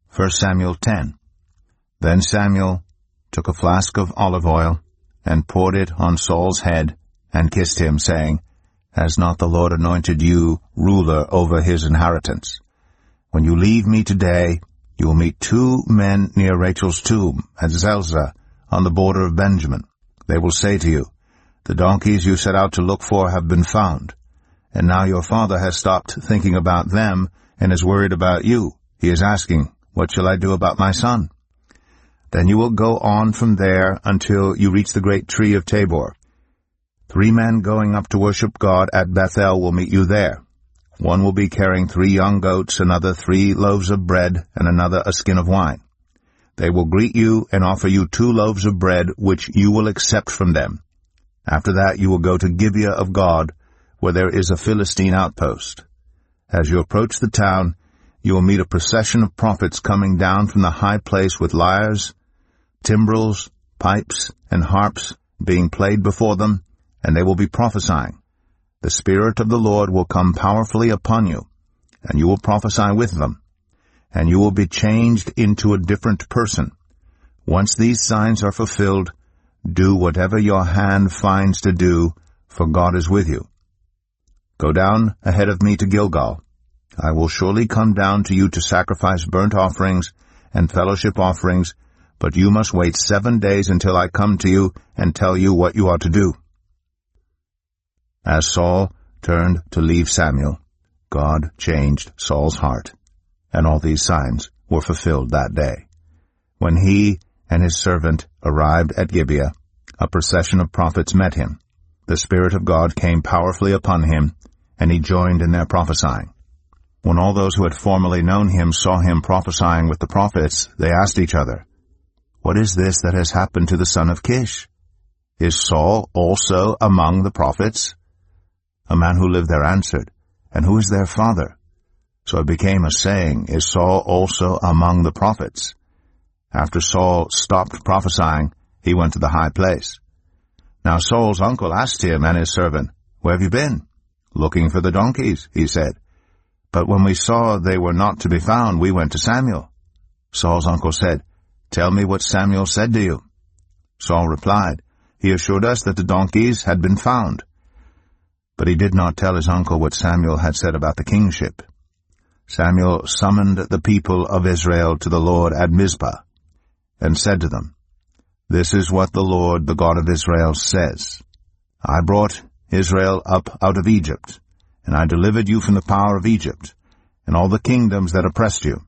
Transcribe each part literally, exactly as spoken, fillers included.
First Samuel ten. Then Samuel took a flask of olive oil, and poured it on Saul's head, and kissed him, saying, Has not the Lord anointed you ruler over his inheritance? When you leave me today, you will meet two men near Rachel's tomb at Zelzah on the border of Benjamin. They will say to you, The donkeys you set out to look for have been found. And now your father has stopped thinking about them and is worried about you. He is asking, What shall I do about my son? Then you will go on from there until you reach the great tree of Tabor. Three men going up to worship God at Bethel will meet you there. One will be carrying three young goats, another three loaves of bread, and another a skin of wine. They will greet you and offer you two loaves of bread, which you will accept from them. After that you will go to Gibeah of God, where there is a Philistine outpost. As you approach the town, you will meet a procession of prophets coming down from the high place with lyres, timbrels, pipes, and harps being played before them, and they will be prophesying. The Spirit of the Lord will come powerfully upon you, and you will prophesy with them, and you will be changed into a different person. Once these signs are fulfilled, do whatever your hand finds to do, for God is with you. Go down ahead of me to Gilgal. I will surely come down to you to sacrifice burnt offerings and fellowship offerings, but you must wait seven days until I come to you and tell you what you are to do. As Saul turned to leave Samuel, God changed Saul's heart, and all these signs were fulfilled that day. When he and his servant arrived at Gibeah, a procession of prophets met him. The Spirit of God came powerfully upon him, and he joined in their prophesying. When all those who had formerly known him saw him prophesying with the prophets, they asked each other, What is this that has happened to the son of Kish? Is Saul also among the prophets? A man who lived there answered, And who is their father? So it became a saying, Is Saul also among the prophets? After Saul stopped prophesying, he went to the high place. Now Saul's uncle asked him and his servant, Where have you been? Looking for the donkeys, he said. But when we saw they were not to be found, we went to Samuel. Saul's uncle said, Tell me what Samuel said to you. Saul replied, He assured us that the donkeys had been found. But he did not tell his uncle what Samuel had said about the kingship. Samuel summoned the people of Israel to the Lord at Mizpah, and said to them, This is what the Lord, the God of Israel, says. I brought Israel up out of Egypt, and I delivered you from the power of Egypt, and all the kingdoms that oppressed you.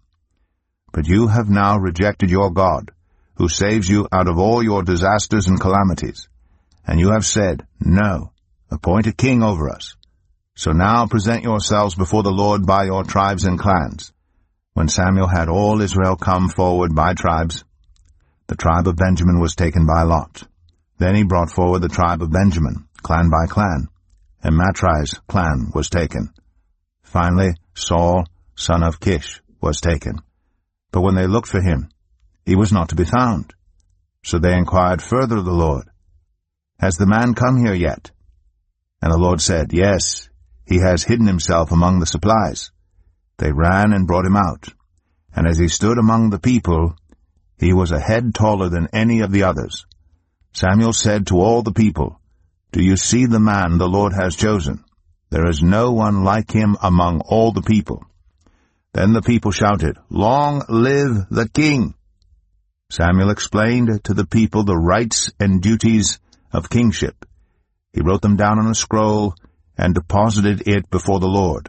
But you have now rejected your God, who saves you out of all your disasters and calamities. And you have said, No, appoint a king over us. So now present yourselves before the Lord by your tribes and clans. When Samuel had all Israel come forward by tribes, the tribe of Benjamin was taken by lot. Then he brought forward the tribe of Benjamin, clan by clan, and Matri's clan was taken. Finally, Saul, son of Kish, was taken. But when they looked for him, he was not to be found. So they inquired further of the Lord, Has the man come here yet? And the Lord said, Yes, he has hidden himself among the supplies. They ran and brought him out. And as he stood among the people, he was a head taller than any of the others. Samuel said to all the people, Do you see the man the Lord has chosen? There is no one like him among all the people. Then the people shouted, Long live the king! Samuel explained to the people the rights and duties of kingship. He wrote them down on a scroll and deposited it before the Lord.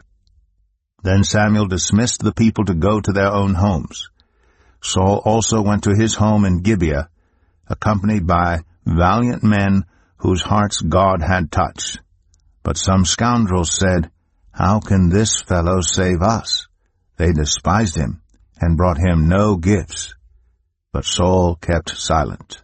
Then Samuel dismissed the people to go to their own homes. Saul also went to his home in Gibeah, accompanied by valiant men whose hearts God had touched. But some scoundrels said, How can this fellow save us? They despised him and brought him no gifts. But Saul kept silent.